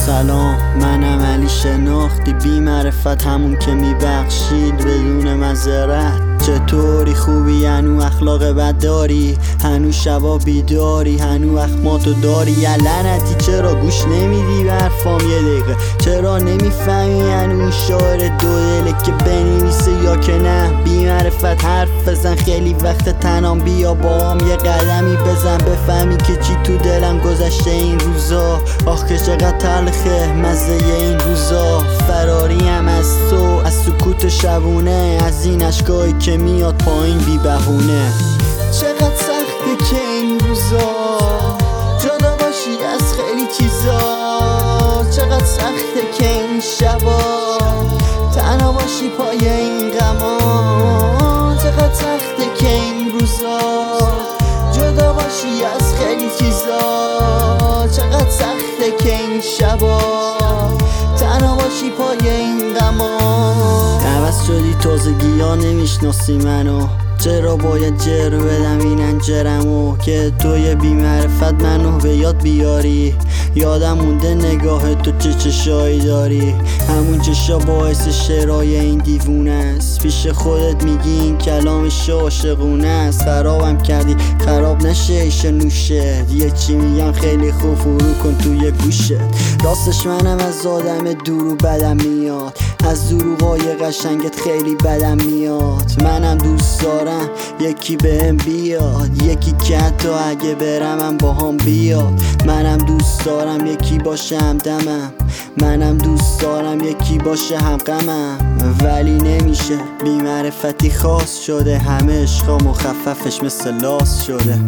سلام، منم علی شناختی، بی معرفت همون که میبخشید بدون معذرت. چطوری؟ خوبی؟ هنو اخلاق بد داری؟ هنو شبا بیداری؟ هنو اخماتو داری؟ یا لعنتی چرا گوش نمیدی به حرفام یه دقیقه؟ چرا نمیفهمی هنو اون شاعر دو دله که بنویسه یا که نه؟ بی معرفت حرف بزن، خیلی وقت تنام، بیا با هم یه قدمی بزن بفهمی که چی تو دلم گذشته این روزا. آخ که چقدر تلخه مزه این روزا، فراریم از تو، از سکوت شبونه، از این اشکایی که میاد پایین بی بهونه. چقدر سخته که این روزا جدا باشی از خیلی چیزا، چقدر سخته که این شبا تنها باشی پای این غما، چقدر سخته که این روزا جدا باشی از خیلی چیزا، چقدر سخته که این شبا تنها باشی پای این غما. عوض شدی، تازگی ها نمیشناسی منو، چرا باید جر بدم این انجرمو که توی بی معرفت منو به یاد بیاری؟ یادم مونده نگاه تو چه چشایی داری، همون چشا باعث شرای این دیوونه است. پیش خودت میگی این کلامش عاشقونه است، خرابم کردی خراب نشه ایش نوشه، یه چی میگم خیلی خوب فرو کن توی گوشت. راستش منم از آدم دورو بدم میاد، از دروغای قشنگت خیلی بدم میاد. منم دوست دارم یکی بهم بیاد، یکی که حتی اگه برمم با هم بیاد. منم دوست دارم یکی باشه همدمم، منم دوست دارم یکی باشه هم غمم، ولی نمیشه. بی معرفتی خاص شده، همه عشقا مخففش مثل لاس شده.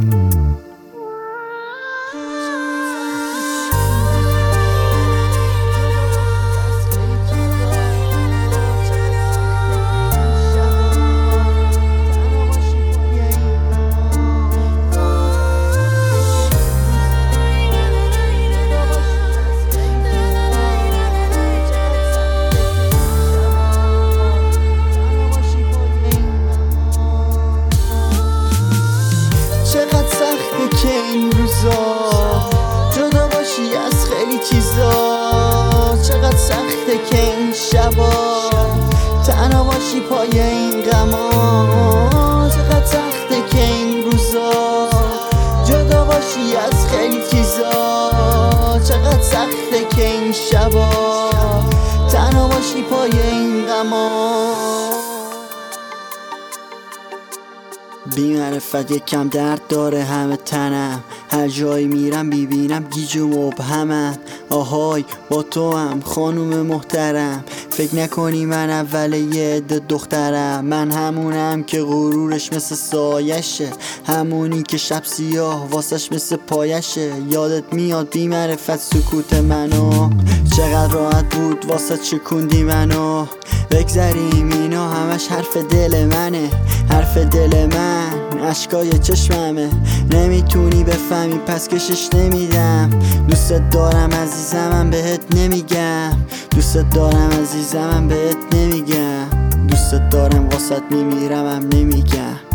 که این روزا جدا باشی از خیلی چیزا، چقدر سخته که این شبا تنها باشی پای این غما، چقدر سخته که این روزا جدا باشی از خیلی چیزا، چقدر سخته که این شبا تنها باشی پای این غما. بی معرفت یکم درد داره همه تنم، هر جایی میرم ببینم گیج و مبهمم. آهای با تو هم خانوم محترم، فکر نکنی من اول یه عده دخترم. من همونم که غرورش مثل سایشه، همونی که شب سیاه واسش مثل پایشه. یادت میاد بی معرفت سکوت منو، چقدر راحت بود واسه چکوندی منو. بگذریم اینا همش حرف دل منه، حرف دل من اشکای چشممه. نمیتونی بفهمی پس کشش نمیدم، دوستت دارم عزیزمم بهت نمیگم، دوستت دارم عزیزمم بهت نمیگم، دوستت دارم واسط میمیرمم نمیگم.